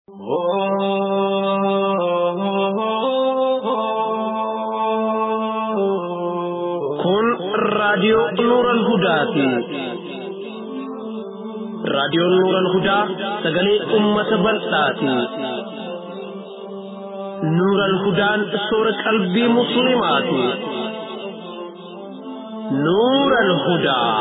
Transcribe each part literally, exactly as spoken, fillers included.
Kun radio Nurul Hudaati. Radio Nurul Hudaa sagalee ummata bal'aati. Nurul Hudaan soora qalbii musliimaati. Nurul Hudaa.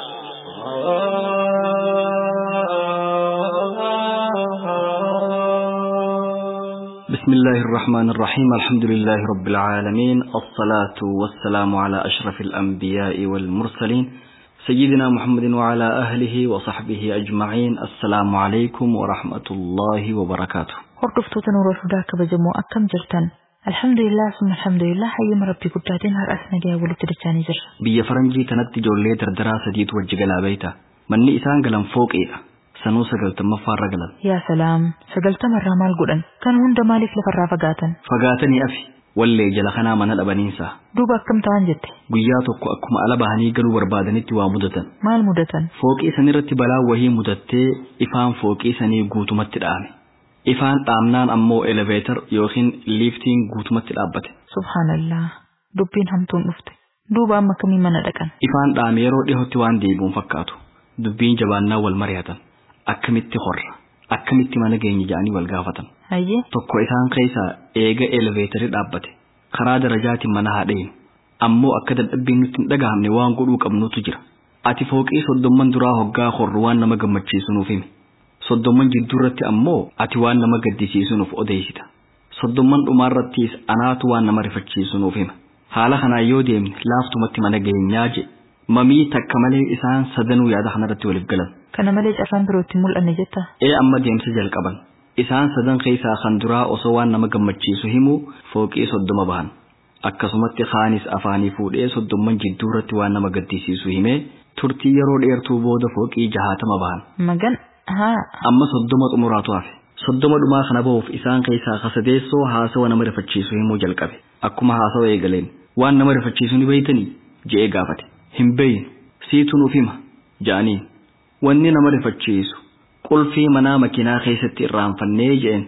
بسم الله الرحمن الرحيم الحمد لله رب العالمين الصلاة والسلام على أشرف الأنبياء والمرسلين سيدنا محمد وعلى أهله وصحبه أجمعين السلام عليكم ورحمة الله وبركاته. هردفتو تنور الهدى كبجمو أكم جرتن الحمد لله ثم الحمد لله حيما ربي قداتين هر أسنا جاء ولتدتاني جر بيا فرنجي تنتي جولي دردراسة ديت وجغلا بيتا من إسان قلم فوق إيه sanuu sagaltamma farra galan yaa salaam sagaltama irraa maal godhan kan hunda maaliif lafarraa fagaatan fagaatanii afi wallee jala kanaa mana dhabaniinsa duuba akkam ta'an jette guyyaa tokko akkuma ala bahanii galuu barbaadanitti waa mudatan maal mudatan fooqii sanirratti balaa wahii mudattee ifaan fooqii sanii guutumatti dhaame ifaan dhaamnaan ammoo elevator yookiin liiftiin guutumatti dhaabbate subhaanallah dubbiin hamtuun dhufte duuba amma kamii mana dhaqan ifaan dhaame yeroo dhihootti waan deebi'uun fakkaatu dubbiin jabaannaa wal mari'atan akkamitti horra akkamitti mana geenye jedhanii wal gaafatan ayyee tokko isaan keessa eega eleveetarii dhaabbate karaa darajaatiin mana haadheen ammoo akka dadhabbiin nutti hin dhagahamne waan godhuu qabnutu jira ati fooqii soddomman duraa hoggaa horru waan nama gammachiisu nuuf himi soddomman jidduurratti ammoo ati waan nama gaddisiisu nuuf odeessita soddomman dhumaarrattis anaatu waan nama rifachiisu nuuf hima haala kanaan yoo deemne laaftumatti mana geenyaa je mamii takka malee isaan sadanuu yaada kanarratti waliif galan kana malee cafaan birootti mul'anne jetta ee amma deemsa jalqaban isaan sadan keessaa kan duraa osoo waan nama gammachiisu himu fooqii soddoma bahan akkasumatti khaanis afaanii fuudhee soddomman jidduurratti waan nama gaddisiisu himee turtii yeroo dheertuu booda fooqii jahaatama bahan magan haa amma soddoma xumuraatu hafe soddoma dhumaa kana bahuuf isaan keessaa kasadeessoo haasawa nama rifachiisu himuu jalqabe akkuma haasawa eegaleen waan nama rifachiisu ni beeytanii je'ee gaafate hin beeynu siitu nuuf hima ja'aniin wanni nama rifachiisu qulfii manaa makiinaa keessatti irraanfannee jeen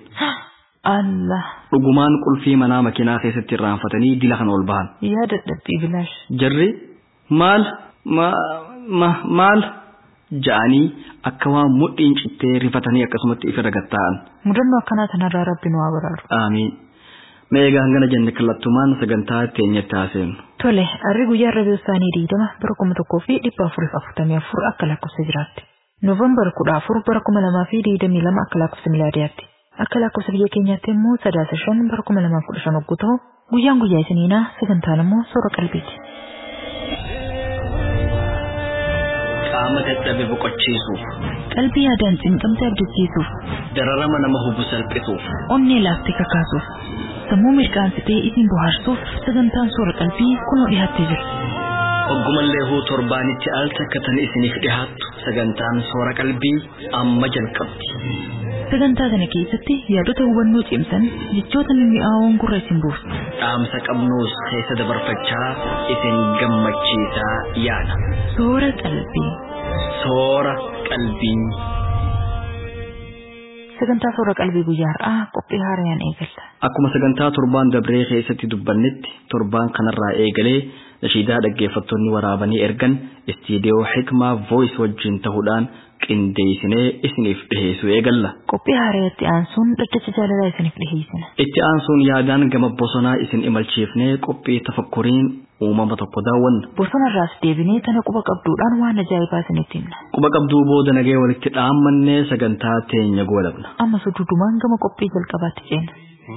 Allah dhugumaan qulfii manaa makiinaa keessatti irraanfatanii dila kana ol bahan yaa dadhabbii bilaash jarri maal ma ma maal ja'anii akka waan mudhiin cittee rifatanii akkasumatti ifa ragatta'an mudannoo akkanaa tanarraa rabbi nu haa baraaru aamiin meegaa hangana jenne kallattumaan sagantaa teenyatti haaseenu tole arri guyyaa rabii isaanii diidama bara kuma tokkoo fi dhibba afuriif afurtamii afur akka lakkoofsa jiraatti noovembar kudha afur bara kuma lamaa fi digdamii lama akka lakkoofsa milaadiyaatti akka lakkoofsa biyya keenyaatti immoo sadaasa shan bara kuma lamaa kudha shan hogguu ta'u guyyaan guyyaa isiniinaa sagantaan immoo soora qalbiiti. qaama dadhabe boqochiisuuf qalbii yaadaan cinqamte abdachiisuuf dararama nama hubu salphisuuf onnee laaftee kakaasuuf sammuu mirkaansitee isin bohaarsuuf sagantaan soora qalbii kunoo dhiyaattee jira. Oggumallee huu torbaanitti al takkatan isiniif dhihaattu sagantaan soora qalbii amma jalqabdi. Sagantaa kana keessatti yaadota hubannoo cimsan jechoota mimmi'aawoon gurra isin buusu. Dhaamsa qabnuus keessa dabarfachaa isin gammachiisaa yaada. Soora qalbii. Soora qalbii. Sagantaa soora qalbii guyyaa har'aa qophii haarayaan eegalla. Akkuma sagantaa torbaan dabree keessatti dubbannetti torbaan kanarraa eegalee nashiidaa dhaggeeffattoonni waraabanii ergan istiidiyoo Hikmaa Voice wajjin ta'uudhaan qindeessinee isiniif dhiheessuu eegalla. Qophii haarayatti aansuun dhaddacha jaalalaa isiniif dhiheessina. Itti aansuun yaadaan gama bosonaa isin imalchiifnee qophii tafakkuriin uumama tokko daawwanna. Bosonarraas deebinee tana quba qabduudhaan waan ajaa'ibaa isinitti himna. Quba qabduu booda nagee walitti dhaammannee sagantaa teenya goolabna. Amma sududumaan gama qophii jalqabaatti ceena.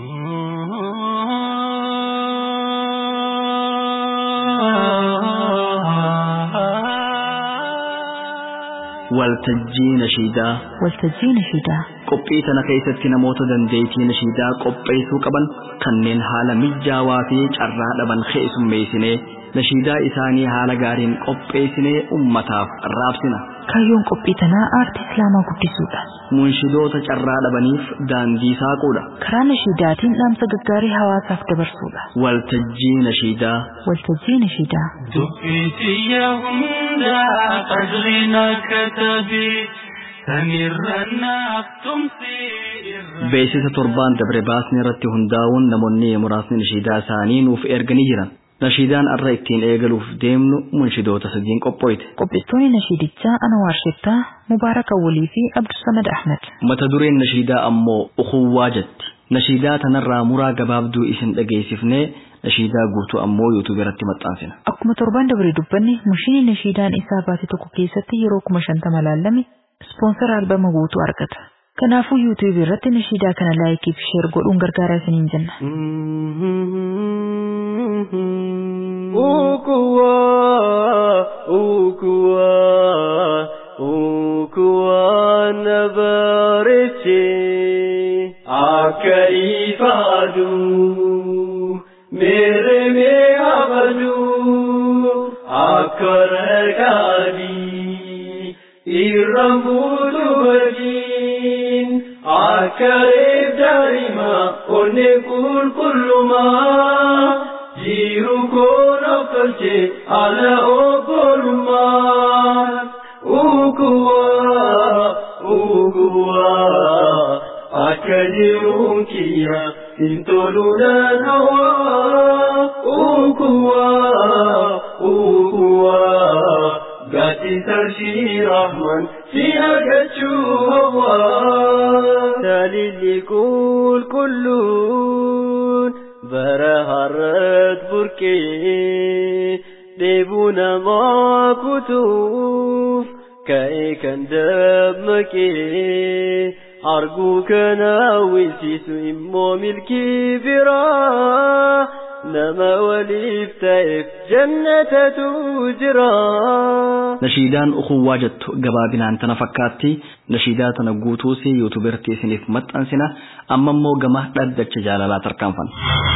waltajjii nashiidaa waltajjii nashiidaa qophii sana keessatti namoota dandeettii nashiidaa qopheessuu qaban kanneen haala mijaawaa fi carraa dhaban keessummeessinee nashiidaa isaanii haala gaariin qopheessinee ummataaf raabsina. Kaayyoon qophii tanaa aartii islaamaa guddisuudha. Munshidoota carraa dhabaniif daandii saaquudha. Karaa nashiidaatiin dhaamsa gaggaarii hawaasaaf dabarsuudha. Waltajjii nashiidaa waltajjii nashiidaa dubbii xiyya hundaa qadriin akka tabii beeksisa torbaan dabre baasni irratti hundaa'uun namoonni muraasni nashiidaa isaanii nuuf erganii jiran. Nashiidaan arra ittiin eegaluuf deemnu munshidoota sadiin qophoite. Qopheessitoonni nashiidichaa Anwaar Shettaa, Mubaarak Awwalii fi Abdusamad Ahmed. Mata dureen nashiidaa ammoo Ukhuwwaa jetti. Nashiidaa tanarraa muraa gabaabduu isin dhageessifnee nashiidaa guutuu ammoo yuutuub irratti maxxansina. Akkuma torbaan dabre dubbanne mushiinii nashiidaan isaa baate tokko keessatti yeroo kuma shantama laalame ispoonsara albama guutuu argata. Kanaafuu yuutuub irratti nashiidaa kana laayikii fi sheer godhuun gargaaraa isiniin jenna. Ukuwa, ukuwa, ukuwa nabareche akka ifadu mere me abadu akka ragadi irrambudu bajin akka darima onne kul kulluma jiru kono kalche ala okoluma ukuwa ukuwa akajiru kiya intoluna hawa ukuwa ukuwa gati tarshi rahman fi agachu hawa talili kul kullun برهرت بركي ديبونا ما كتوف كاي كان دمكي أرجوك ناويسيس إمو ملكي برا نما وليفتايف جنة تجرى nashiidaan ukhuwwaa jettu gabaabinaan tana fakkaatti nashiidaa tana guutuusi yuutuuberti isiniif maxxansina amma immoo gama dhaddacha jaalalaa tarkaanfanna.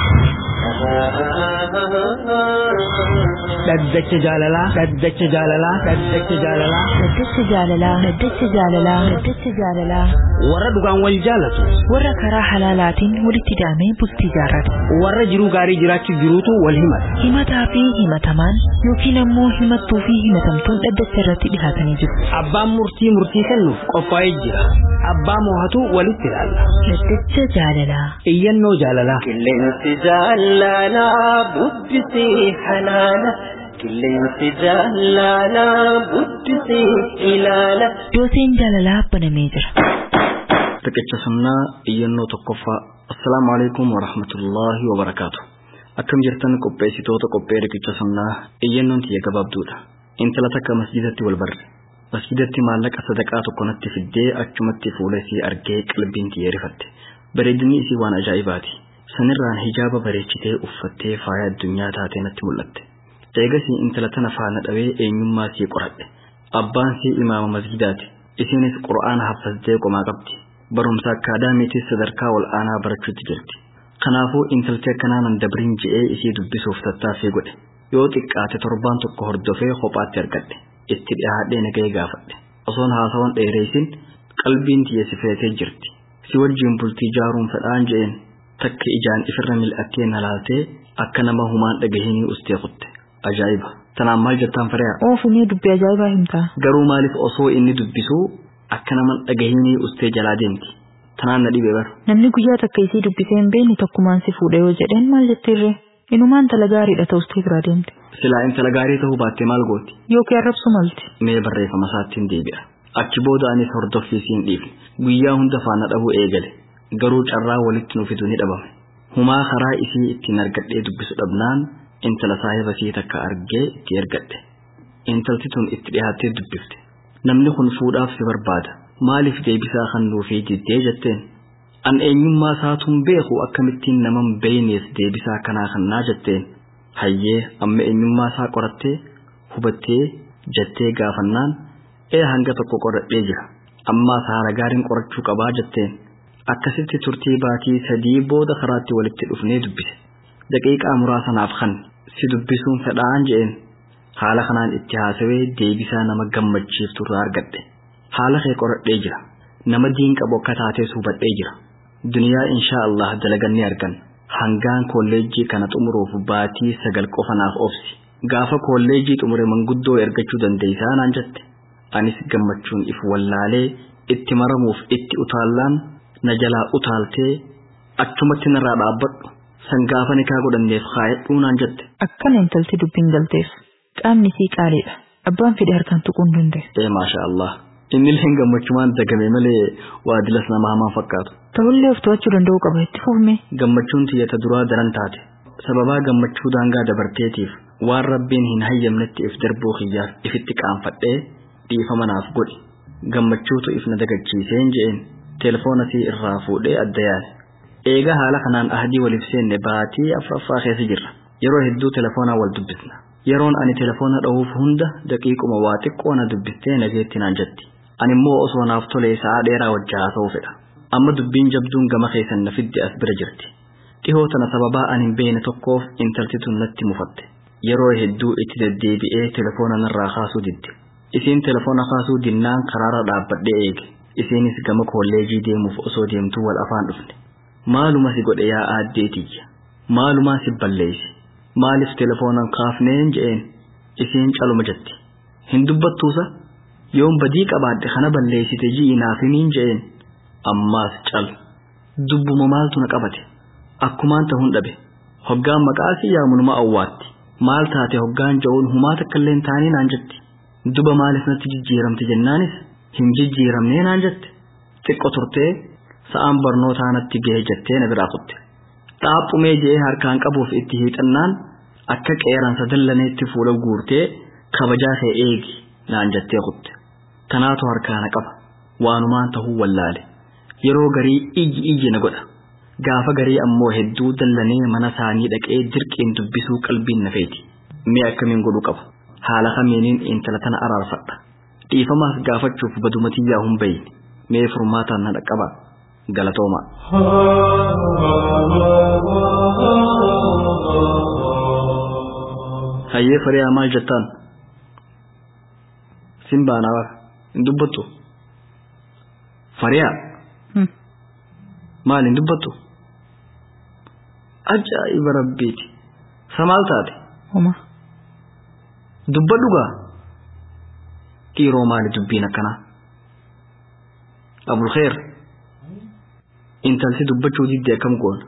dhaddacha jaalalaa dhaddacha jaalalaa dhaddacha jaalalaa Dhaddacha jaalalaa Dhaddacha jaalalaa Dhaddacha jaalalaa warra dhugaan wal jaalatu warra karaa halaalaatiin walitti hidhamee bultii jaarratu warra jiruu gaarii jiraachuuf jiruutu wal himata. himataa fi himatamaan yookiin ammoo himattuu fi himatamtuun dhaddacha irratti dhihaatanii jiru. Abbaan murtii murtii kennuuf qophaa'ee jira. Abbaa moohatu walitti ilaalla. Dhaddacha jaalalaa iyyannoo jaalalaa qilleensi jaalalaa bubbisii halaala qilleensi jaalalaa bubbisii ilaala dooseen jaalalaa banamee jira. Riqicha sunnaa iyyannoo tokkoffaa. Assalaamu alaikum wa rahmatullaahi wa barakaatu. Akkam jirtan qopheessitoota qophee riqicha sunnaa iyyannoon tiyya gabaabduudha. Intala takka masjidatti wal barre. Masjidatti maallaqa sadaqaa tokko natti fiddee achumatti fuula isii argee qalbiin tiyya rifatte. Bareedinni isii waan ajaa'ibaati. Sanirraan hijaaba bareechitee uffattee faaya addunyaa taatee natti mul'atte. Eegasii intala tana faana dhawee eenyummaa isii qoradhe. Abbaan isii imaama masjidaati. Isiinis qura'aana haffazdee qomaa qabdi. Barumsa akaadaamiitis sadarkaa wal aanaa barachuutti jirti. Kanaafuu intaltee akkanaan dabriin je'ee isii dubbisuuf tattaaffii godhe. Yoo xiqqaate torbaan tokko hordofee kophaatti argadhe. Itti dhiyaadhee nagahee gaafadhe. Osoon haasawan dheereessin qalbiin tiyya si feetee jirti. Si wajjin bultii jaaruun fedhaan je'een takka ijaan ifirra mil'attee na laaltee akka nama humaan dhagahinii ustee kutte. Ajaa'iba. Tanaan maal jettaan Firiyaa? Oofumee dubbii ajaa'ibaa himtaa. Garuu maaliif osoo inni dubbisuu akka nama dhagahinii ustee jalaa deemti? Tanaan na dhibee bara. Namni guyyaa takka isii dubbisee hin beekne tokkumaan si fuudhe yoo jedheen maal jettirree? Inumaan intala gaariidha ta'ustee biraa deemte. Silaa intala gaarii ta'uu baattee maal gooti? Yookiin arrabsu malti. Mee barreeffama isaattiin deebi'a. Achi booda anis hordoffii siin dhiifne. Guyyaa hunda faana dhabuu eegale. Garuu carraa walitti nu fidu ni dhabame. Humaa karaa isii ittiin argadhee dubbisu dhabnaan intala saahiba isii takka argee itti ergadhe. Intalti tun itti dhiyaattee dubbifte. Namni kun fuudhaaf si barbaada. Maaliif deebisaa kan nuufii diddee jetteen? An eenyummaa isaatuun beeku akkamittiin naman beeyneef deebisaa kanaa kannaa jetteen. Hayyee amma eenyummaa isaa qorattee hubattee jettee gaafannaan ee hanga tokko qoradhee jira. Ammaa haala gaariin qorachuu qabaa jetteen. Akkasitti turtii baatii sadii booda karaatti walitti dhufnee dubbise. Daqiiqaa muraasanaaf kan si dubbisuun fedhaan je'een. Haala kanaan itti haasawee deebisaa nama gammachiiftu irraa argadhe. Haala kee qoradhee jira. Nama diin qabu akka taatees hubadhee jira. Duniyaa inshaa Allah dalaganni argan. Hangaan kolleejjii kana xumuruuf baatii sagal qofa naaf obsi. Gaafa kolleejjii xumure manguddoo ergachuu dandeessaa naan jette. Anis gammachuun if wallaalee itti maramuuf itti utaallaan na jalaa utaaltee achumatti narraa dhaabbadhu san gaafa nikaa godhanneef kaayadhuu naan jette. Akkana intalti dubbiin galteef qaamni sii qaaliidha. Abbaan fedhe harkaan tuquu hin danda'e. Ee maasha Allah. Inni illee gammachumaan dagame malee waa dilas nama hamaa fakkaatu. Ta'ullee of to'achuu danda'uu qaba itti fufme. Gammachuun tiyyata duraa daran taate. Sababaa gammachuu daangaa dabarteetiif waan rabbiin hin hayyamnetti if darbuu kiyyaaf ifitti qaanfadhee dhiifama naaf godhi. Gammachuutu if na dagachiiseen je'een telefoona sii irraa fuudhee adda yaale. Eega haala kanaan ahadii waliif seenne baatii afuraffaa keessa jirra. Yeroo hedduu telefoonaa wal dubbisna. Yeroon ani telefoona dha'uuf hunda daqiiquma waa xiqqoo na dubbistee nageetti naan jetti. Ani immoo osoo naaf tolee sa'a dheeraa wajjin haasa'uu fedha. Amma dubbiin jabduun gama keessan na fidde as bira jirti. Dhihoo tana sababaa ani hin beekne tokkoof intalti tun natti mufatte. Yeroo hedduu itti deddeebi'ee telefoona narraa kaasuu didde. Isiin telefoona kaasuu dinnaan karaara dhaabbadhee eege. Isiinis gama kolleejii deemuuf osoo deemtuu wal afaan dhufne. Maaluma si godhe yaa aaddeetiyya. Maalumaa si balleessi. Maaliif telefoonan kaafneen je'een isiin caluma jetti. Hin dubbattuusa yoon badii qabaadde kana balleessite ji'i naafiniin je'een ammaas cal. Dubbuma maaltu na qabate. Akkumaan ta'uun dhabe. Hoggaan maqaasii yaamunuma awwaatti. Maal taate hoggaan ja'uun humaa takkallee hin taane naan jetti. Duba maaliif natti jijjiiramte jennaanis hin jijjiiramnee naan jette. Xiqqoo turtee sa'aan barnootaa natti ga'e jettee na biraa kutte. Xaaphumee je'ee harkaan qabuuf itti hiixannaan akka qeeransa dallaneetti fuula guurtee kabajaa kee eegi naan jettee kutte. Kanaatu harkaana qaba. Waanumaan ta'uu wallaale. Yeroo garii iyyi iyyi na godha. Gaafa garii ammoo hedduu dallanee mana isaanii dhaqee dirqiin dubbisuu qalbiin na feeti. Mee akkamiin godhuu qaba? Haala kamiiniin intala tana araarfadha. Dhiifamaaf gaafachuuf badumatiyyaa hin bayin. Mee furmaataan na dhaqqaba. Galatooma. Hayyee fariyaa maal jettaan? Simbaanaa hin dubbattu? Fariyaa? Maal hin dubbattu? Ajaa'iba rabbiiti. Samaal taate? Homa. Dubbadhu gaa? Dhiiroo maali dubbiin akkanaa? Abul Kheer. Intalsi dubbachuu diddee akkam goona?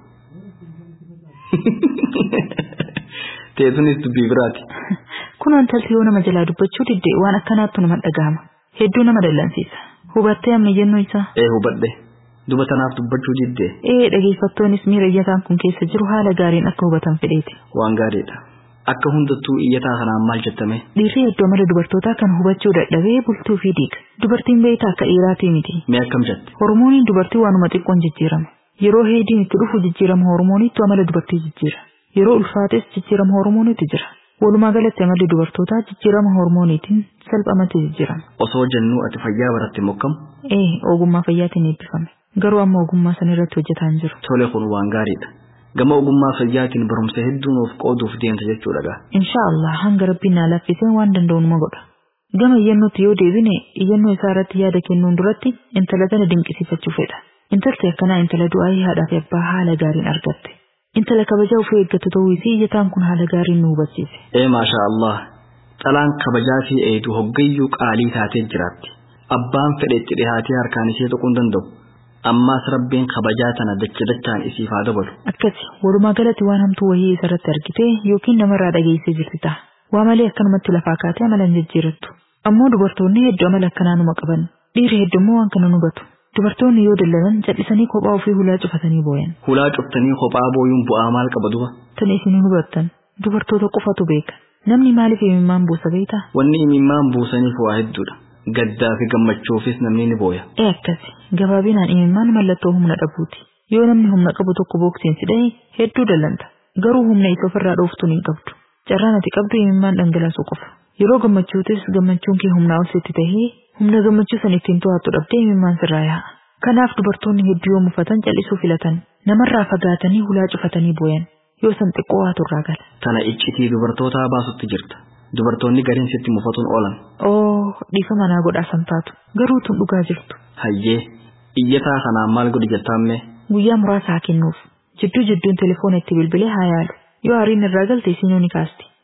Teessunis dubbii biraati. Kun intalsi yoo nama jalaa dubbachuu diddee waan akkanaattu nama dhagahama. Hedduu nama dallansiisa. Hubattee amma jennuu isaa? Ee hubadhe. Duba tanaaf dubbachuu diddee. Ee dhageeffattoonnis miira iyyataan kun keessa jiru haala gaariin akka hubatan fedheeti. Waan gaariidha. Akka hundattuu iyyataa kanaan maal jettame? Dhiirri hedduu amala dubartootaa kan hubachuu dadhabee bultuu fi diiga. Dubartiin beektaa akka dhiiraatii miti. Mee akkam jette? Hormooniin dubartii waanuma xiqqoon jijjiirama. Yeroo heediin itti dhufu jijjiirama hormooniitu amala dubartii jijjiira. Yeroo ulfaates jijjiirama hormooniitu jira. Walumaa galatti amalli dubartootaa jijjiirama hormooniitiin salphamatti jijjiirama. Osoo jennuu ati fayyaa baratte mokkam? Ee ogummaa fayyaatiin eebbifame. Garuu amma ogummaa san irratti hojjetaa hin jiru. Tole kun waan gaariidha. Gama ogummaa fayyaatiin barumsa hedduu nuuf qooduuf deemta jechuudha gaa. Inshaallah hanga rabbiin na laffiseen waan danda'u numa godha. Gama iyyannootti yoo deebine iyyannoo isaa irratti yaada kennuun duratti intala tana dinqisiifachuu fedha. Intalti akkanaa intala du'aayii haadhaa fi abbaa haala gaariin argatte. Intala kabajaa ofii eeggatu ta'uu isii iyyataan kun haala gaariin nu hubachiise. Ee maasha Allah. Xalaan kabajaa fi eedu hoggayyuu qaalii taatee jiraatti. Abbaan fedhetti dhihaatee harkaan ishee tuquu hin danda'u. Ammaas rabbiin kabajaa tana dacha dachaan isiif haa dabalu. Akkasi walumaa galatti waan hamtuu wayii isarratti argite yookiin namarraa dhageessee jirti ta'a. Waa malee akkanumatti lafaa kaatee amala hin jijjiirattu. Ammoo dubartoonni hedduu amala akkanaa numa qaban. Dhiirri heddummoo waan kana nu hubatu. Dubartoonni yoo dallanan callisanii kophaa ofii hulaa cufatanii booyan. Hulaa cuftanii kophaa booyuun bu'aa maal qaba duba? Tan isin hubattan dubartoota qofatu beeka. Namni maaliif imimmaan buusa beektaa? Wanni imimmaan buusaniif waa hedduudha. Gaddaa fi gammachuufis namni ni booya. Ee akkasi gabaabinaan imimmaan mallattoo humna dhabuuti. Yoo namni humna qabu tokko booksiin sidhee hedduu dallanta. Garuu humna isa ofirraa dhooftuun hin qabdu. Carraan ati qabdu imimmaan dhangalaasuu qofa. Yeroo gammachuutis gammachuun kee humnaa ol sitti tahee humna gammachuu san ittiin to'attu dhabdee imimmaan sirraa yaa'a. Kanaaf dubartoonni hedduu yoo mufatan callisuu filatan. Namarraa fagaatanii hulaa cufatanii booyan. Yoo san xiqqoo waa turraa gala. Tana iccitii dubartootaa baasutti jirta. Dubartoonni gariin sitti mufatuun oolan. Oo dhiifama naa godhaa san taatu. Garuu tun dhugaa jirtu. Hayyee iyyataa kanaan maal godhi jettaamme? Guyyaa muraasa haa kennuuf. Jidduu jidduun telefoona itti bilbilee haa yaalu. Yoo aariin irraa galte isinuu ni kaasti.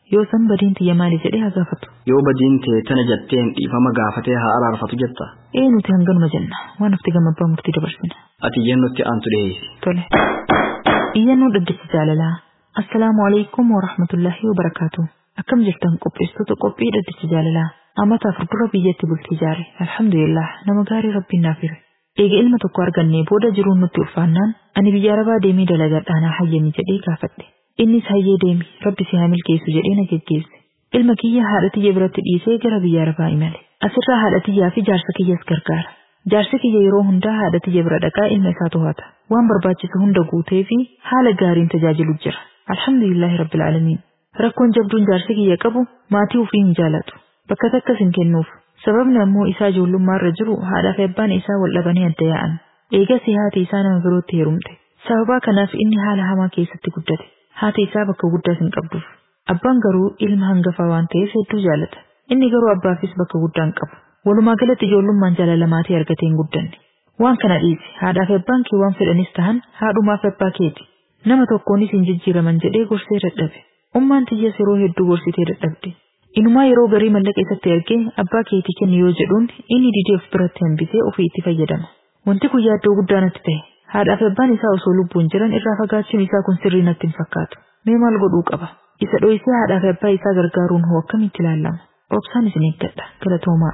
yoo san badiin tiyya maali jedhee haa gaafatu. Yoo badiin tee tana jetteen dhiifama gaafatee haa araarfatu jetta. Ee nuti hanganuma jenna waan hafti gama abbaa murtii dabarsina. Ati iyyannootti aantu dhiyeessi. Tole. Iyyannoo dhaddacha jaalalaa. Assalaamu alaykum wa rahmatullahi wa barakaatuh. Akkam jirtan qopheessitoota qophii dhaddacha jaalalaa. Amata afur dura biyyatti bultii jaare. Alhamdulillah nama gaarii rabbiin naaf hire. Eega ilma tokko argannee booda jiruun nutti ulfaannaan ani biyya Arabaa deemee dalagadhaanaa hayyami jedhee gaafadhe. Innis hayyee deemi rabbi si haa milkeessu jedhee na geggeesse. Ilma kiyya haadha tiyya biratti dhiisee gara biyya Arabaa imale. Asirraa haadha tiyyaa fi jaarsa kiyyas gargaara. Jaarsi kiyya yeroo hundaa haadha tiyya bira dhaqaa ilma isaa to'ata. Waan barbaachisu hunda guutee fi haala gaariin tajaajilu jira. Alhamdulillahi rabbil alamin. Rakkoon jabduun jaarsi kiyya qabu maatii ofii hin jaalatu. Bakka takkas hin kennuuf. Sababni ammoo isaa ijoollummaarra jiru haadhaa fi abbaan isaa wal dhabanii adda yaa'an. Eegas haati isaa nama birootti heerumte. Sababa kanaaf inni haala hamaa keessatti guddate. Haati isaa bakka guddaas hin qabduuf. Abbaan garuu ilma hangafaa waan ta'eef hedduu jaalata. Inni garuu abbaafis bakka guddaa hin qabu. Walumaa galatti ijoollummaan jaalala maatii argatee hin guddanne. Waan kana dhiisi haadhaa fi abbaan kee waan fedhanis tahan haadhumaa fi abbaa keeti. Nama tokkoonis hin jijjiiraman jedhee gorsee dadhabe. Ummaan tiyyas yeroo hedduu gorsitee dadhabde. Inumaa yeroo garii mallaqa isatti ergee abbaa keetii kenni yoo jedhuun inni didee of biratti hambisee ofii itti fayyadama. Wanti kun yaaddoo guddaa natti ta'e. Haadhaa fi abbaan isaa osoo lubbuun jiran irraa fagaachuun isaa kun sirrii natti hin fakkaatu. Mee maal godhuu qaba? Isa dho'isee haadhaa fi abbaa isaa gargaaruun hoo akkamitti ilaalama? Obsaan isin eeggadha. Galatoomaa.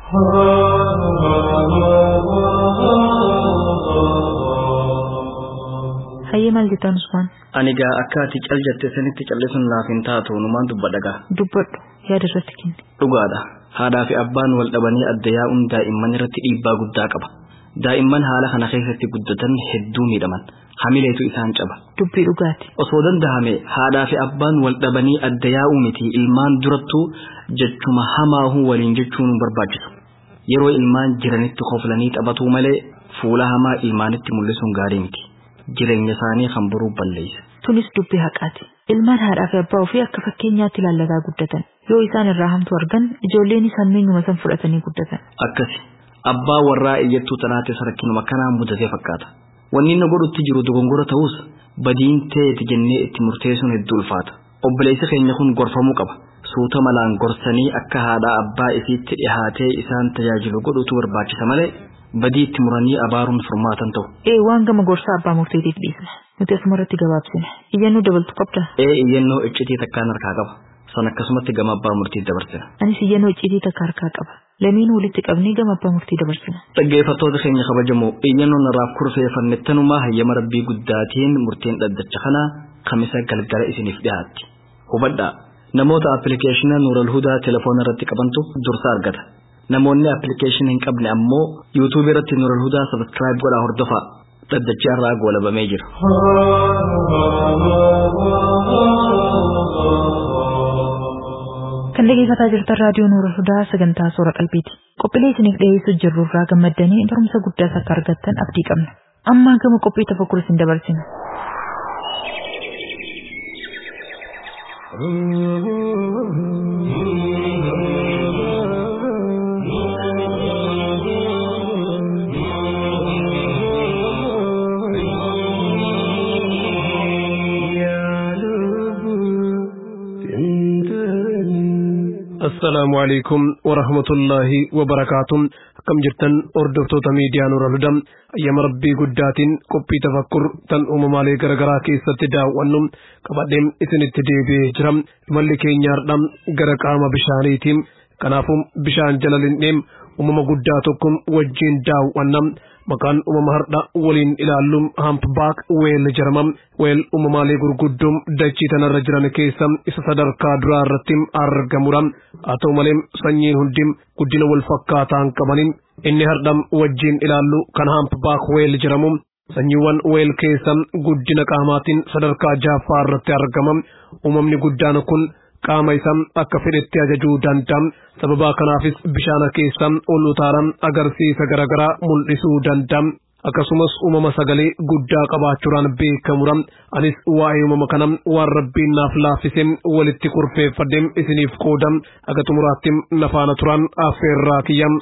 Hayyee maal jettaan Usmaan? Ani gaa akka ati cal jettee sanitti callisuun naaf hin taatu numaan dubbadha gaa. Dubbadhu yaada irratti kenni. Dhugaadha. Haadhaa fi abbaan wal dhabanii adda yaa'uun daa'imman irratti dhiibbaa guddaa qaba. Daa'imman haala kana keessatti guddatan hedduu miidhaman. Hamileetu isaan caba. Dubbii dhugaati. Osoo dandahame haadhaa fi abbaan wal dhabanii adda yaa'uu miti ilmaan durattuu jechuma hamaahuu waliin jechuun barbaachisu. Yeroo ilmaan jiranitti qoflanii taphatuu malee fuula hamaa ilmaanitti mul'isuun gaarii miti. Jireenya isaanii kan boruu balleessa. Tunis dubbii haqaati. Ilmaan haadhaa fi abbaa ofii akka fakkeenyaatti ilaalataa guddatan. Yoo isaan irraa hamtu argan ijoolleenis hammeenyuma san fudhatanii guddatan. Akkasi. Abbaa warraa iyyattuu tanaatis rakkinuma kanaan mudatee fakkaata. Wanni inni godhutti jiru dogongora ta'us badiin ta'eeti jennee itti murteessuun hedduu ulfaata. Obboleessi keenya kun gorfamuu qaba. Suuta malaan gorsanii akka haadhaa abbaa isiitti dhihaatee isaan tajaajilu godhutu barbaachisa malee badii itti muranii abaaruun furmaatan ta'u. Ee waan gama gorsaa abbaa murteetiif dhiisna. Nuti asumarratti gabaabsina. Iyyannoo dabaltu qabda? Ee iyyannoo iccitii takkaan harkaa qaba. San akkasumatti gama abbaa murtii dabarsina. Anis iyyannoo iccitii takka harkaa qaba. Lameen walitti qabnee gama abbaa murtii dabarsina. Dhaggeeffattoota keenya kabajamoo iyyannoon irraa kurfeeffannettanumaa hayyama rabbii guddaatiin murtiin dhaddacha kanaa kamisa galgala isiniif dhiyaatti. Hubadhaa namoota appilikeeshina Nuural Hudaa telefoona irratti qabantu dursa argata. Namoonni appilikeeshina hin qabne ammoo YouTube irratti Nuural Hudaa subscribe godhaa hordofaa. Dhaddachi irraa goolabamee jira. Kan dhaggeeffataa jirtan raadiyoo Nuural Hudaa sagantaa soora qalbiiti. Qophiilee isiniif dhiyeessuu jirru irraa gammaddanii barumsa guddaas akka argattan abdii qabna. Amma gama qophii tafakkur isin dabarsina. السلام عليكم ورحمة الله وبركاته. كم جرتن أردفتو تميديا نور الهدى أيام ربي قداتين كوبي تفكر تن أمم علي غرغرا كيسة تدا ونم كبادم إسن التدبي جرم ملكي نياردم غرقام بشانيتيم كنافم بشان جلال نيم أمم قداتكم وجين داو ونم مكان أمم هردا ولين إلى اللوم همب باك ويل جرمم ويل أمم علي غرقدوم دجي تنرجران كيسم إسا صدر كادرا رتم أرغمورم أتو مليم سنين هندم قدين والفقاتان كبانين إني هردم وجين إلى اللو كان همب باك ويل جرمم سنيوان ويل كيسم قدين كاماتين صدر كاجافار رت أرغمم أممني قدان كن qaama isaan akka fedhetti ajajuu danda'am sababa kanaafis bishaan keessan ol utaaran agarsiisa garagaraa mul'isuu danda'am akkasumas uumama sagalee guddaa qabaachuudhaan beekamuudha. Anis waa'ee uumama kanaa waan rabbiin naaf laaffisee walitti kurfeeffadhee isiniif qoodam aga xumuraatti nafaana turan affeerraa kiyyam.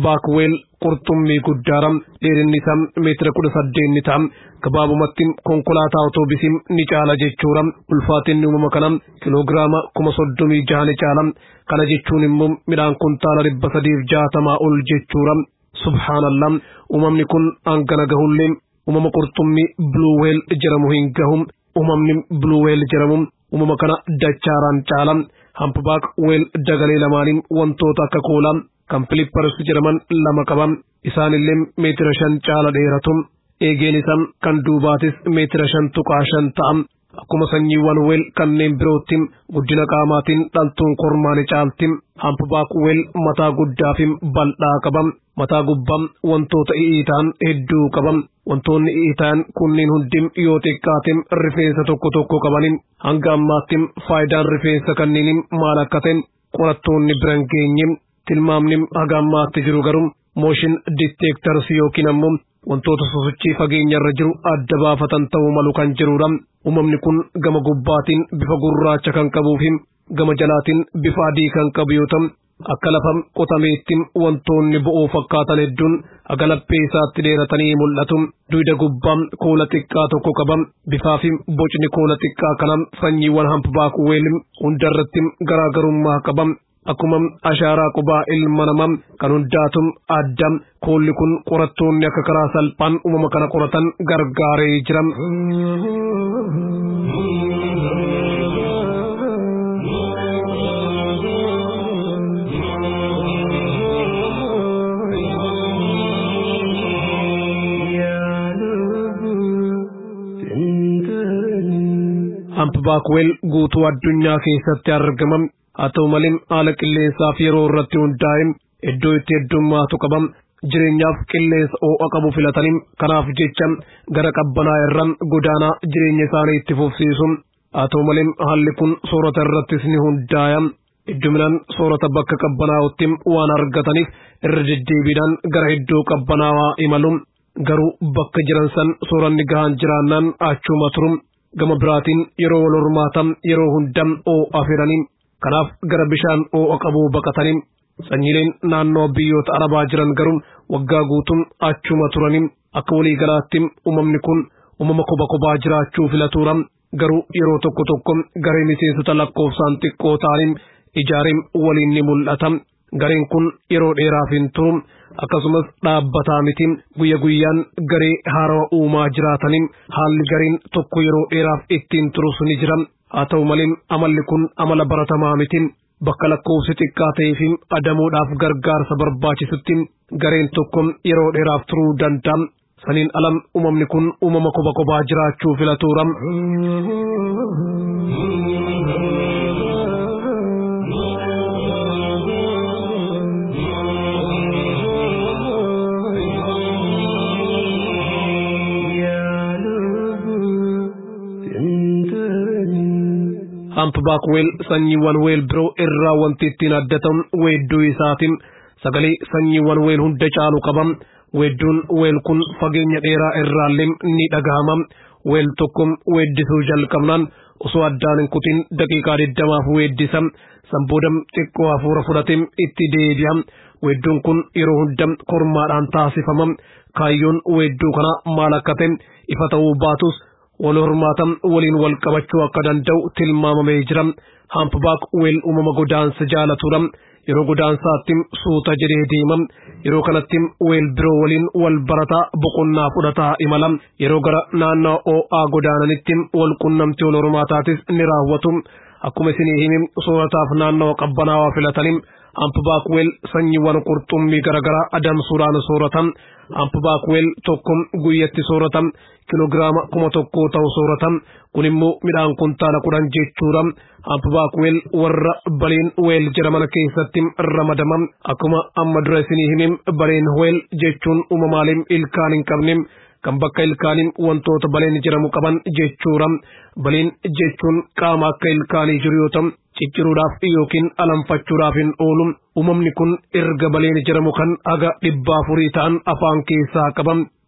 baakweel qurxummii guddaaram dheerinni isaa meetira kudha saddeet ni ta'a gabaabumatti konkolaataa otoobisii ni caala jechuudha ulfaatinni uumama kana kiloogiraama kuma soddomii jaha ni caala kana jechuun immoo midhaan kuntaala dhibba sadiif jaatamaa ol jechuudha subhaanallah uumamni kun hangana gahullee uumama qurxummii blue whale jedhamu hin gahu uumamni blue whale jedhamu uumama kana dachaaraan caala humpback whale dagalee lamaaniin wantoota akka koolaa kan filippars jedhaman lama qaban isaanillee meetira shan caala dheeratu eegeen isaa kan duubaatis meetira shan tuqaa shan ta'a akkuma sanyiiwwan whale kanneen birootti guddina qaamaatiin dhaltuun kormaani caalti humpback whale mataa guddaa fi bal'aa qaba mataa gubbaa wantoota i'iitaan hedduu qaba wantoonni i'iitaan kunniin hundi yoo xiqqaate rifeensa tokko tokko qabaniin hanga ammaatti faayidaan rifeensa kanneen maal akka ta'e qorattoonni biran geenye tilmaamni haga ammaatti jiru garuu motion detectors yookiin ammoo wantoota sosochii fageenya irra jiru adda baafatan ta'uu malu kan jirudha uumamni kun gama gubbaatiin bifa gurraacha kan qabuu fi gama jalaatiin bifa adii kan qabu yoo ta'u akka lafa qotameetti wantoonni bo'oo fakkaatan hedduun haga laphee isaatti dheeratanii mul'atu duyda gubbaa koola xiqqaa tokko qaba bifaa fi bocni koola xiqqaa kana sanyiiwwan humpback whale hundarratti garaagarummaa qaba akkuma ashaaraa qubaa ilma namaa kan hundaatum adda koolli kun qorattoonni akka karaa salphaan uumama kana qoratan gargaaree jira. humpback whale guutuu addunyaa keessatti argama haa ta'u malee haala qilleensaaf yeroo irratti hundaa'e iddoo itti heddummaatu qaba jireenyaaf qilleensa ho'a qabu filatanii kanaaf jecha gara qabbanaa irra godaanaa jireenya isaanii itti fufsiisu haa ta'u malee haalli kun soorata irrattis ni hundaa'a hedduminaan soorata bakka qabbanaa'utti waan argataniif irra deddeebiidhaan gara iddoo qabbanaawaa imalu garuu bakka jiran san sooranni gahaan jiraannaan achuma turu gama biraatiin yeroo wal hormaatan yeroo hunda ho'a fedhanii kanaaf gara bishaan ho'a qabuu baqatanii sanyiileen naannoo biyyoota arabaa jiran garuu waggaa guutuun achuma turanii akka walii galaatti uumamni kun uumama kophaa kophaa jiraachuu filatuura garuu yeroo tokko tokko garee miseensota lakkoofsaan xiqqoo ta'anii ijaareen waliin ni mul'ata gareen kun yeroo dheeraaf hin turu akkasumas dhaabbataa miti guyya guyyaan garee haarawaa uumaa jiraatanii haalli gareen tokko yeroo dheeraaf ittiin turus ni jira haa ta'u malee amalli kun amala baratamaa miti bakka lakkoofsi xiqqaa ta'ee fi adamuudhaaf gargaarsa barbaachisutti gareen tokko yeroo dheeraaf turuu danda'a saniin alam uumamni kun uumama kophaa kophaa jiraachuu filatuura. humpback whale sanyiiwwan whale biroo irraa wanti ittiin addatan weedduu isaatiin sagalee sanyiiwwan whale hunda caalu qaba weedduun whale kun fageenya dheeraa irraallee ni dhagahama whale tokko weeddisuu jalqabnaan osoo addaan hin kutin daqiiqaa digdamaaf weeddisa san booda xiqqoo hafuura fudhatee itti deebi'a weedduun kun yeroo hunda kormaadhaan taasifama kaayyoon weedduu kana maal akka ta'e ifa ta'uu baatus wal hormaatan waliin wal qabachuu akka danda'u tilmaamamee jira humpback whale uumama godaansa jaalatudha yeroo godaansaatti suuta jedhee deema yeroo kanatti whale biroo waliin wal barataa boqonnaa fudhataa imala yeroo gara naannoo ho'aa godaananitti wal qunnamtii wal hormaataatis ni raawwatu akkuma isinii himi soorataaf naannoo qabbanaawaa filatanii humpback whale sanyiiwwan qurxummii garaagaraa adamsuudhaan sooratan humpback whale tokko guyyatti sooratan kiloogiraama kuma tokko ta'u sooratan kun immoo midhaan kuntaala kudhan jechuudha humpback whale warra baleen whale jedhaman keessatti ramadaman akkuma amma dura isinii himim baleen whale jechuun uumamaalee ilkaan hin qabne kan bakka ilkaaniin wantoota baleen jedhamu qaban jechuudha baleen jechuun qaama akka ilkaanii jiru yoo ta'u cicciruudhaaf yookiin alanfachuudhaaf hin oolu uumamni kun erga baleen jedhamu kan haga dhibba afurii ta'an afaan keessaa qaban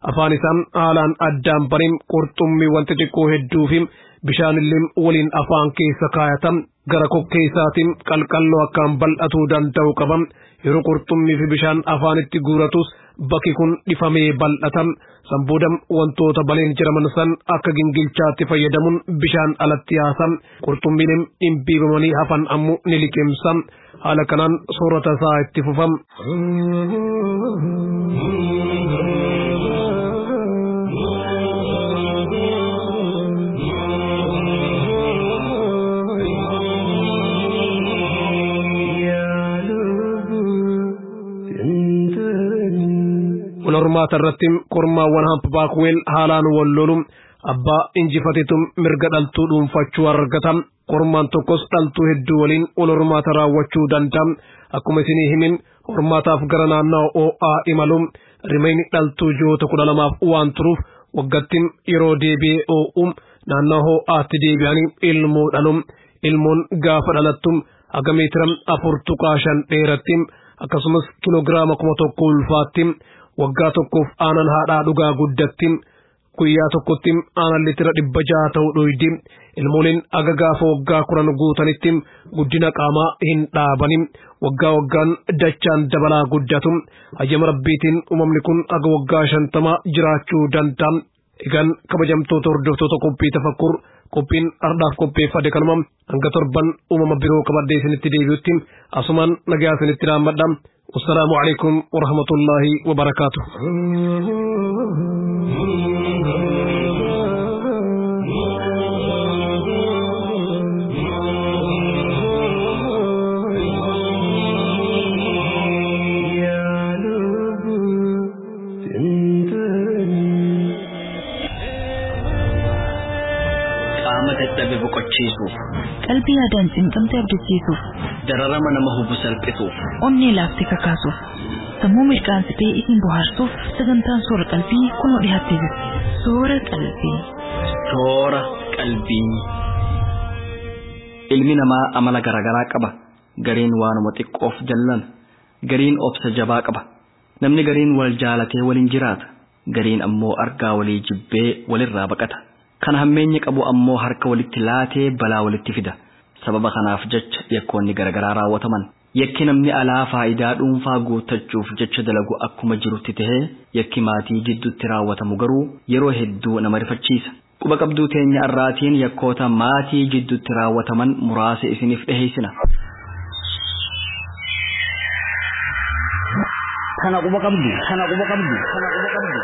afaan isaan haalaan addaan barim qurxummii wanti xiqqoo hedduu fi bishaanillee waliin afaan keessa kaayatan gara kokkee isaatiin qalqalloo akkaan bal'atuu danda'u qaban yeroo qurxummii fi bishaan afaanitti guuratus bakki kun dhifamee bal'atan sanboodam wantoota baleen jiraman san akka gingilchaatti fayyadamuun bishaan alatti yaasan qurxummiin dhimbiibamanii hafan ammoo ni liqimsan haala kanaan soorata isaa itti fufam. Walormaata irratti kormaawwan hampabaakweel haalaan wallolum abbaa injifatetum mirga dhaltuu dhuunfachuu argatam kormaan tokkos dhaltuu hedduu waliin walormaata raawwachuu danda'am akkuma isinii himin hormaataaf gara naannoo oo'aa imalum rimayni dhaltuu ji'oota kudha lamaaf waan turuuf waggattiin yeroo deebi'ee oo'um naannoo hoo'aatti deebi'anii ilmoo dhalum ilmoon gaafa dhalattum haga meetira afur tuqaa shan dheeratti akkasumas kiloogiraama kuma tokko ulfaatti waggaa tokkoof aanan haadhaa dhugaa guddatti guyyaa tokkotti aanan litira dhibba jaha ta'u dhoydi ilmooliin aga gaafa waggaa kuran guutanitti guddina qaamaa hin dhaabani waggaa waggaan dachaan dabalaa guddatu hayyama rabbiitiin uumamni kun aga waggaa shantama jiraachuu danda'a. Egaan kabajamtoota hordoftoota qophii tafakkur qophiin ardhaaf qopheeffate kanuma hanga torban uumama biroo qabadee isinitti deebi'utti asumaan nagaa isinitti dhaammadha. والسلام عليكم ورحمة الله وبركاته. dadhabe boqochiisuuf qalbii yaadaan cinqamtee abdachiisuuf dararama nama hubu salphisuuf onnee laaftee kakaasuuf sammuu mirqaansitee isin bohaarsuuf sagantaan soora qalbii kunoo dhiyaattee jirti. Soora qalbii soora qalbii ilmi namaa amala garaagaraa qaba. Gariin waanuma xiqqoof jallan, gariin obsa jabaa qaba. Namni gariin wal jaalatee waliin jiraata, gariin ammoo argaa walii jibbee walirraa baqata. Kan hammeenyi qabu ammoo harka walitti laatee balaa walitti fida. Sababa kanaaf jecha yakkoonni garaagaraa raawwataman. Yakki namni alaa faayidaa dhuunfaa guuttachuuf jecha dalagu akkuma jirutti tahee yakki maatii jidduutti raawwatamu garuu yeroo hedduu nama rifachiisa. Quba qabduu teenya irraatiin yakkoota maatii jidduutti raawwataman muraasa isiniif dhiheessina. Kana quba qabdu, kana quba qabdu, kana quba qabdu.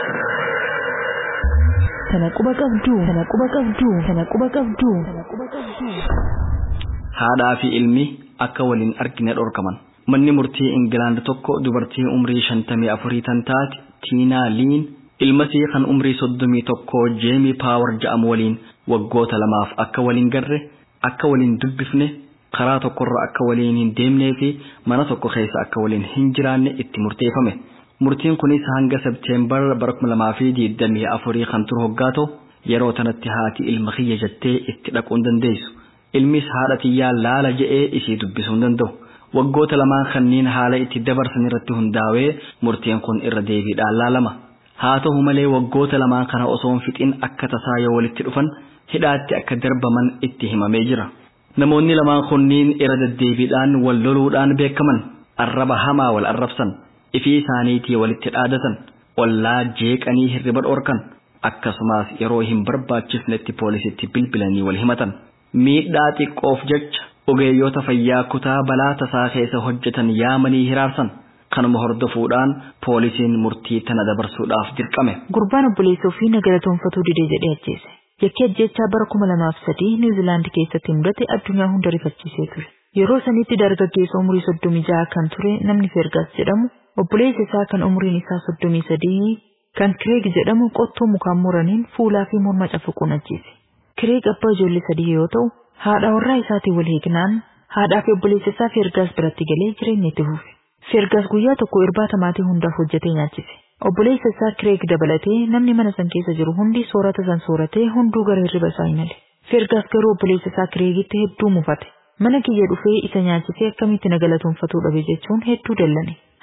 Kana quba qabdu, kana quba qabdu, kana quba qabdu, kana quba qabdu. Haadhaa fi ilmi akka waliin argine dhorkaman. Manni murtii Ingilaand tokko dubartii umrii shantamii afurii tan taate Tiinaa Liin ilmasii kan umrii soddomii tokko Jeemii Paawar ja'amu waliin waggoota lamaaf akka waliin garre, akka waliin dubbifne, karaa tokkorra akka waliin hin deemnee fi mana tokko keessa akka waliin hin jiraanne itti murteeffame. Murtiin kunis hanga Sebteembar bara kuma lamaa fi digdamii afurii kan turu hoggaa ta'u yeroo tanatti haati ilma kiyya jettee itti dhaquu hin dandeessu. Ilmis haadha tiyyaa laala je'ee isii dubbisuu hin danda'u. Waggoota lamaan kanneen haala itti dabarsan irratti hundaa'ee murtiin kun irra deebiidhaan laalama. Haa ta'u malee waggoota lamaan kana osoo hin fixin akka tasaa yoo walitti dhufan hidhaatti akka darbaman itti himamee jira. Namoonni lamaan kunniin irra deddeebiidhaan wal loluudhaan beekaman, arraba hamaa wal arrabsan, ifii isaaniitii walitti dhaadatan, ollaa jeeqanii hirriba dhoorkan, akkasumas yeroo hin barbaachisnetti poolisitti bilbilanii wal himatan. Miidhaa xiqqoof jecha ogeeyyoota fayyaa kutaa balaa tasaa keessa hojjetan yaamanii hiraarsan. Kanuma hordofuudhaan poolisiin murtii tana dabarsuudhaaf dirqame. Gurbaan obboleessa ofii nagalatoonfatuu didee jedhee ajjeese. Yakki ajjechaa bara kuma lamaaf sadii Niwuziilaand keessatti mudate addunyaa hunda rifachiisee ture. Yeroo sanitti dargaggeessa umurii soddomii jaha kan ture namni Fergaas jedhamu obboleessa isaa kan umuriin isaa soddomii sadii kan Kireeg jedhamu qottoo mukaan muraniin fuulaa fi morma cafuquun ajjeese. Kireeg abbaa ijoollee sadii yoo ta'u haadha warraa isaatiin wal hiiknaan haadhaa fi obboleessa isaa Fergaas biratti galee jireenya itti fufe. Fergaas guyyaa tokko irbaata maatii hundaaf hojjetee nyaachise. Obboleessa isaa Kireeg dabalatee namni mana san keessa jiru hundi soorata san sooratee hunduu gara hirriba isaa imale. Fergaas garuu obboleessa isaa Kireegitti hedduu mufate. Mana kiyya dhufee isa nyaachisee akkamitti nagalatoonfatuu dhabe jechuun hedduu dallane.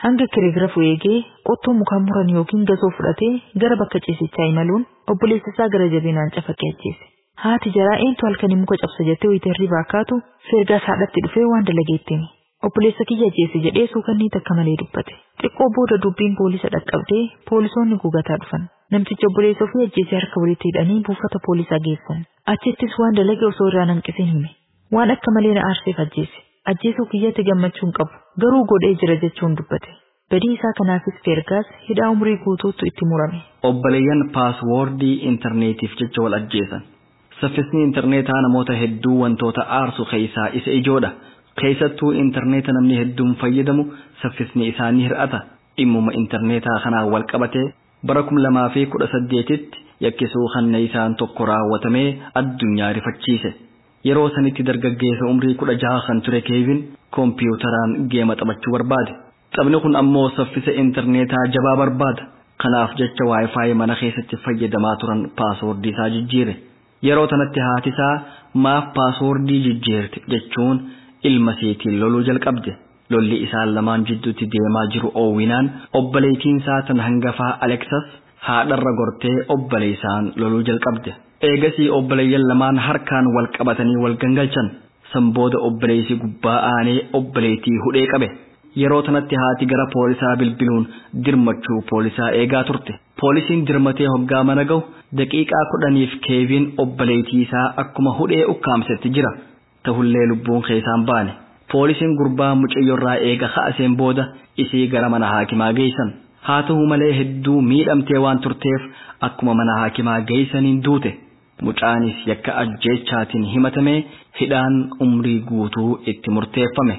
Hanga kireegrafu eegee qottoo mukaan muran yookiin gasoo fudhatee gara bakka ciisichaa imaluun obboleessa isaa gara jabinaan cafaqee ajjeese. Haati jaraa eentu halkanii muka cabsa jettee wayiterrii baakaatu feergaas haadhatti dhufee waan dalageettiin. Obboleessa kiyya ajjeese jedhee suukannii takka malee dubbate. Xiqqoo booda dubbiin poolisa dhaqqabdee poolisoonni guugataa dhufan. Namticha obboleessa ofii ajjeese harka walitti hidhanii buufata poolisaa geessan. Achittis waan dalage osoo irraa hanqiseen hime. Waan akka malee na aarseef ajjeese. Ajjeesuu kiyyatti gammachuun qabu. Garuu godhee jira jechuun dubbate. Badii isaa kanaafis feergaas hidhaa umrii guutuutu itti murame. Obboleeyyan paaswoordii intarneetiif jecha wal ajjeesan. Saffisni intarneetaa namoota hedduu wantoota aarsu keessaa isa ijoodha. Keessattuu intarneeta namni hedduun fayyadamu saffisni isaanii hir'ata. Dhimmuma intarneetaa kanaan wal qabatee bara kuma lamaa fi kudha saddeetitti yakkisuu hanna isaan tokko raawwatamee addunyaa rifachiise. Yeroo sanitti dargaggeessa umrii kudha jaha kan ture Keevin koompiyuutaraan geema taphachuu barbaade. Taphni kun ammoo saffisa intarneetaa jabaa barbaada. Kanaaf jecha waayifaayi mana keessatti fayyadamaa turan paaswoordii isaa jijjiire. Yeroo tanatti haati isaa maaf paaswoordii jijjiirte jechuun ilma seetiin loluu jalqabde. Lolli isaan lamaan jidduutti deemaa jiru oowwinaan obboleettiin isaa tan hangafaa Alexas haadharra gortee obboleessaan loluu jalqabde. Eegasii obboleeyyan lamaan harkaan wal qabatanii wal gangalchan. Sanbooda obboleessi gubbaa aanee obboleettii hudhee qabe. Yeroo tanatti haati gara poolisaa bilbiluun dirmachuu poolisaa eegaa turte. Poolisiin dirmatee hoggaa mana gahu daqiiqaa kudhaniif Keevin obboleettii isaa akkuma hudhee ukkaamsetti jira. Tahullee lubbuun keessaan baane. Poolisiin gurbaa mucayyoorraa eega ka'aseen booda isii gara mana haakimaa geessan. Haa ta'u malee hedduu miidhamtee waan turteef akkuma mana haakimaa geessaniin duute. Mucaanis yakka ajjeechaatiin himatamee hidhaan umrii guutuu itti murteeffame.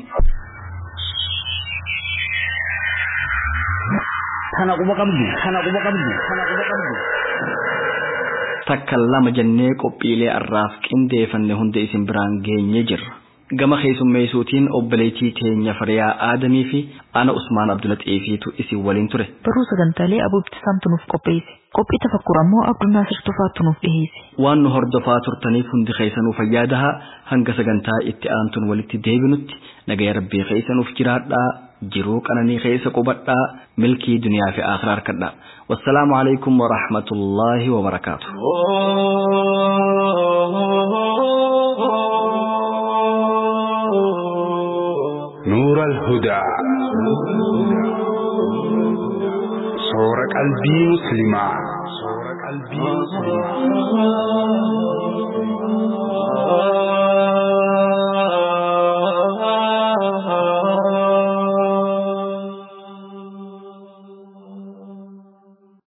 Kana quba qabdu, kana quba qabdu, kana quba qabdu. Takka lama jennee qophiilee arraaf qindeeffanne hunda isin biraan geenye jirra. Gama keessummeessuutiin obboleettii teenya Fariyaa Aadamii fi ana Usmaan Abdulaxiifiitu isin waliin ture. Baruu sagantaalee Abuu Ibtisaamtu nuuf qopheesse. Qophii tafakkur ammoo Abdul Naasir Tufaatu nuuf dhiheesse. Waan nu hordofaa turtaniif hundi keessanuu fayyaadaha hanga sagantaa itti aantuun walitti deebinutti nagaya rabbii keessanuuf jiraadhaa. Jiruu qananii keessa qubadhaa milkii duniyaa fi akhiraa harkadhaa. Wassalaamu alaikum wa rahmatullahi wa barakaatuh. نور الهدى صورة قلبي مسلمة صورة قلبي مسلمة